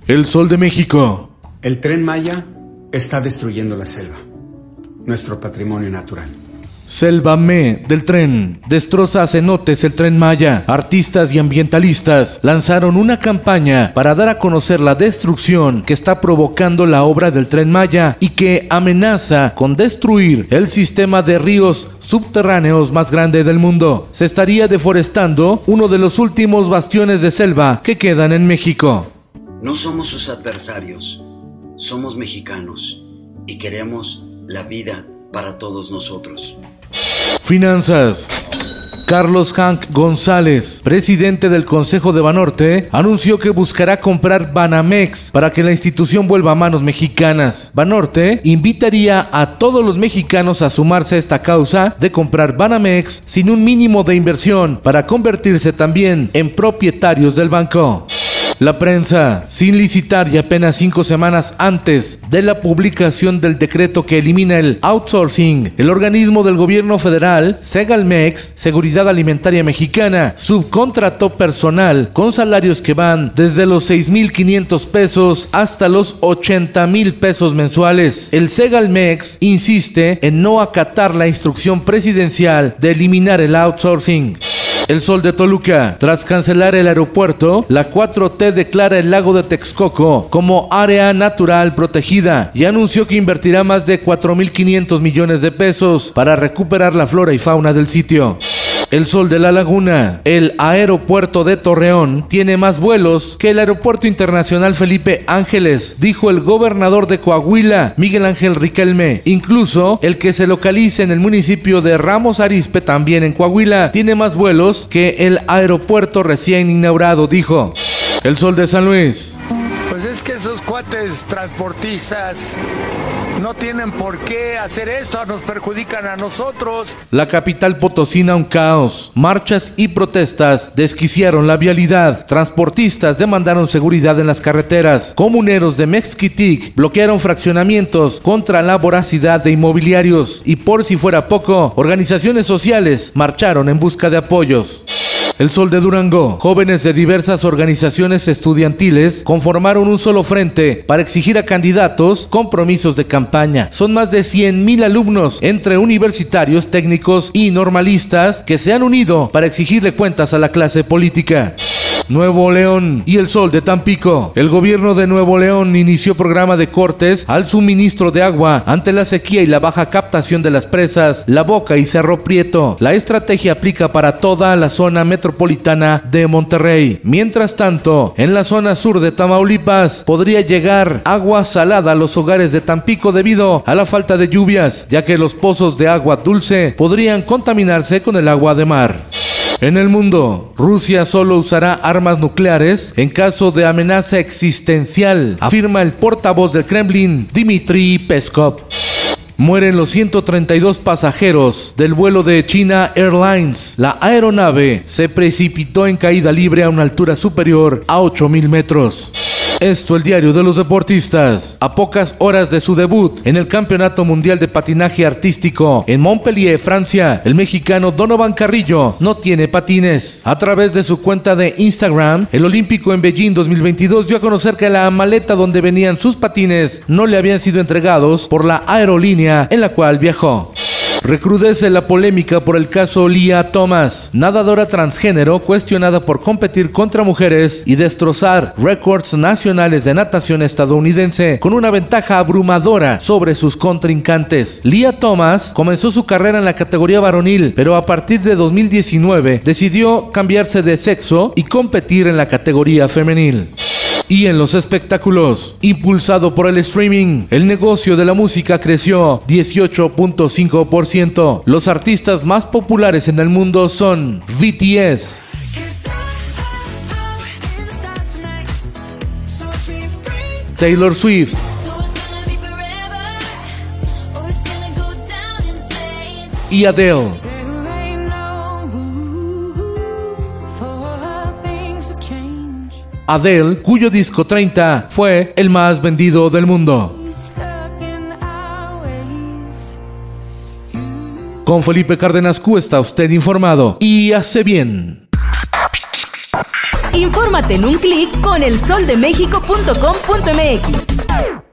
El Sol de México. El Tren Maya está destruyendo la selva, nuestro patrimonio natural. Sélvame del tren. Destroza a cenotes el Tren Maya. Artistas y ambientalistas lanzaron una campaña para dar a conocer la destrucción que está provocando la obra del Tren Maya y que amenaza con destruir el sistema de ríos subterráneos más grande del mundo. Se estaría deforestando uno de los últimos bastiones de selva que quedan en México. No somos sus adversarios, somos mexicanos y queremos la vida para todos nosotros. Finanzas. Carlos Hank González, presidente del Consejo de Banorte, anunció que buscará comprar Banamex para que la institución vuelva a manos mexicanas. Banorte invitaría a todos los mexicanos a sumarse a esta causa de comprar Banamex sin un mínimo de inversión para convertirse también en propietarios del banco. La prensa, sin licitar y apenas 5 semanas antes de la publicación del decreto que elimina el outsourcing, el organismo del gobierno federal, Segalmex, Seguridad Alimentaria Mexicana, subcontrató personal con salarios que van desde los 6,500 pesos hasta los 80,000 pesos mensuales. El Segalmex insiste en no acatar la instrucción presidencial de eliminar el outsourcing. El Sol de Toluca. Tras cancelar el aeropuerto, la 4T declara el lago de Texcoco como área natural protegida y anunció que invertirá más de 4,500 millones de pesos para recuperar la flora y fauna del sitio. El Sol de la Laguna. El aeropuerto de Torreón tiene más vuelos que el aeropuerto internacional Felipe Ángeles, dijo el gobernador de Coahuila, Miguel Ángel Riquelme. Incluso el que se localiza en el municipio de Ramos Arizpe, también en Coahuila, tiene más vuelos que el aeropuerto recién inaugurado, dijo. El Sol de San Luis. Pues es que esos cuates transportistas no tienen por qué hacer esto, nos perjudican a nosotros. La capital potosina, un caos. Marchas y protestas desquiciaron la vialidad. Transportistas demandaron seguridad en las carreteras. Comuneros de Mexquitic bloquearon fraccionamientos contra la voracidad de inmobiliarios. Y por si fuera poco, organizaciones sociales marcharon en busca de apoyos. El Sol de Durango. Jóvenes de diversas organizaciones estudiantiles conformaron un solo frente para exigir a candidatos compromisos de campaña. Son más de 100,000 alumnos, entre universitarios, técnicos y normalistas, que se han unido para exigirle cuentas a la clase política. Nuevo León y el Sol de Tampico. El gobierno de Nuevo León inició programa de cortes al suministro de agua ante la sequía y la baja captación de las presas La Boca y Cerro Prieto. La estrategia aplica para toda la zona metropolitana de Monterrey. Mientras tanto, en la zona sur de Tamaulipas podría llegar agua salada a los hogares de Tampico debido a la falta de lluvias, ya que los pozos de agua dulce podrían contaminarse con el agua de mar. En el mundo, Rusia solo usará armas nucleares en caso de amenaza existencial, afirma el portavoz del Kremlin, Dmitry Peskov. Mueren los 132 pasajeros del vuelo de China Airlines. La aeronave se precipitó en caída libre a una altura superior a 8,000 metros. Esto, el diario de los deportistas. A pocas horas de su debut en el Campeonato Mundial de Patinaje Artístico en Montpellier, Francia, el mexicano Donovan Carrillo no tiene patines. A través de su cuenta de Instagram, el olímpico en Beijing 2022 dio a conocer que la maleta donde venían sus patines no le habían sido entregados por la aerolínea en la cual viajó. Recrudece la polémica por el caso Lia Thomas, nadadora transgénero cuestionada por competir contra mujeres y destrozar récords nacionales de natación estadounidense con una ventaja abrumadora sobre sus contrincantes. Lia Thomas comenzó su carrera en la categoría varonil, pero a partir de 2019 decidió cambiarse de sexo y competir en la categoría femenil. Y en los espectáculos, impulsado por el streaming, el negocio de la música creció 18.5%. Los artistas más populares en el mundo son BTS, Taylor Swift, y Adele. Adele, cuyo disco 30 fue el más vendido del mundo. Con Felipe Cárdenas Q está usted informado y hace bien. Infórmate en un clic con elsoldemexico.com.mx.